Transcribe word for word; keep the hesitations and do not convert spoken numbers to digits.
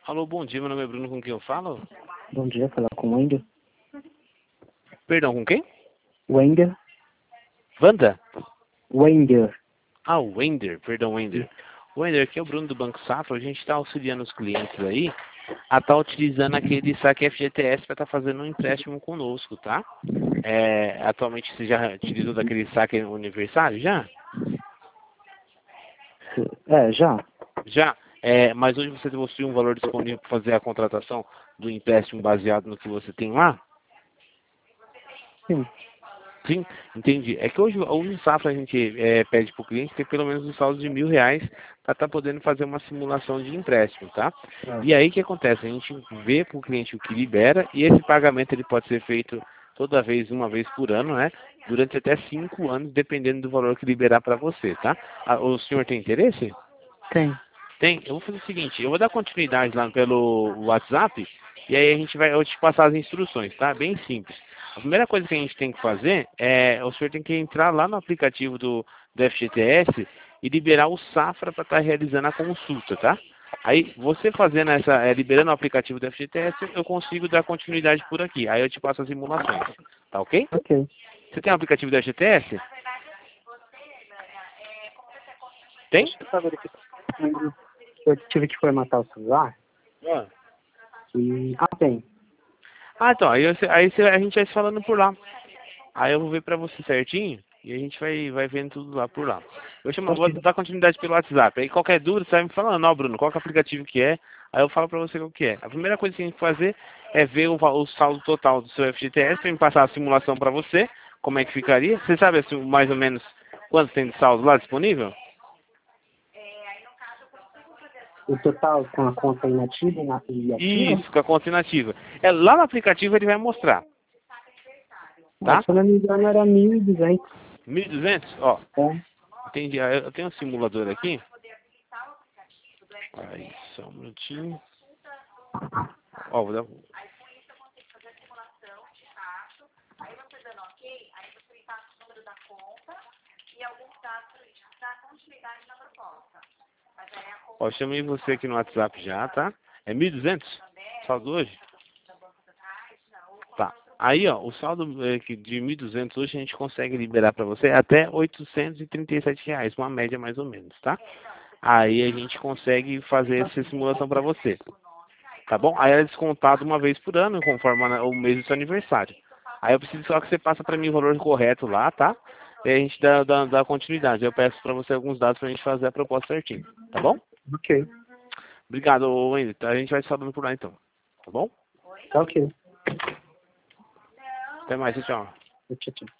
Alô, bom dia, meu nome é Bruno, com quem eu falo? Bom dia, falar com o Wender. Perdão, com quem? Wender? Wanda? Wender. Ah, o Wender, perdão, Wender. Wender, aqui é o Bruno do Banco Safra, a gente está auxiliando os clientes aí a estar utilizando aquele saque F G T S para estar fazendo um empréstimo conosco, tá? É, atualmente você já utilizou daquele saque aniversário, já? É, já? Já, é, mas hoje você possui um valor disponível para fazer a contratação do empréstimo baseado no que você tem lá? Sim. Sim, entendi. É que hoje o Safra a gente é, pede para o cliente ter pelo menos um saldo de mil reais para estar podendo fazer uma simulação de empréstimo, tá? É. E aí o que acontece? A gente vê para o cliente o que libera e esse pagamento ele pode ser feito toda vez, uma vez por ano, né? Durante até cinco anos, dependendo do valor que liberar para você, tá? Ah, o senhor tem interesse? Tem. Tem. Eu vou fazer o seguinte, eu vou dar continuidade lá pelo WhatsApp e aí a gente vai, eu vou te passar as instruções, tá? Bem simples. A primeira coisa que a gente tem que fazer é, o senhor tem que entrar lá no aplicativo do, do F G T S e liberar o Safra para estar realizando a consulta, tá? Aí, você fazendo essa, é, liberando o aplicativo do F G T S, eu consigo dar continuidade por aqui. Aí eu te passo as simulações, tá ok? Ok. Você tem o aplicativo do F G T S? Tem? Deixa eu só verificar. Eu tive que formatar o celular. Ah. E... Ah, tem. Ah, então, aí, você, aí você, a gente vai se falando por lá. Aí eu vou ver pra você certinho e a gente vai, vai vendo tudo lá por lá. Eu chamo, vou Ok. dar continuidade pelo WhatsApp. Aí qualquer dúvida você vai me falando, ó Bruno, qual que é o aplicativo que é? Aí eu falo pra você qual que é. A primeira coisa que a gente tem que fazer é ver o, val- o saldo total do seu F G T S pra me passar a simulação pra você, como é que ficaria. Você sabe assim, mais ou menos quanto tem de saldo lá disponível? O total com a conta inativa e na- e ativa? Isso, com a conta inativa. É, lá no aplicativo ele vai mostrar, Ah, tá? se eu não me engano era mil e duzentos. mil e duzentos? Ó, É. entendi. Ah, Eu tenho um simulador aqui. Aí, só um minutinho. Ó, vou dar... Ó, eu chamei você aqui no WhatsApp já, tá? É mil e duzentos? Saldo hoje? Tá. Aí, ó, o saldo é, que de mil e duzentos hoje a gente consegue liberar para você até oitocentos e trinta e sete reais, uma média mais ou menos, tá? Aí a gente consegue fazer essa simulação para você, tá bom? Aí é descontado uma vez por ano, conforme a- o mês do seu aniversário. Aí eu preciso só que você passa para mim o valor correto lá, tá? E aí a gente dá, dá, dá continuidade. Eu peço para você alguns dados para a gente fazer a proposta certinho, tá bom? Ok. Obrigado, Wendy. A gente vai se falando por lá então. Tá bom? Tá ok. Até mais, tchau. Tchau, tchau.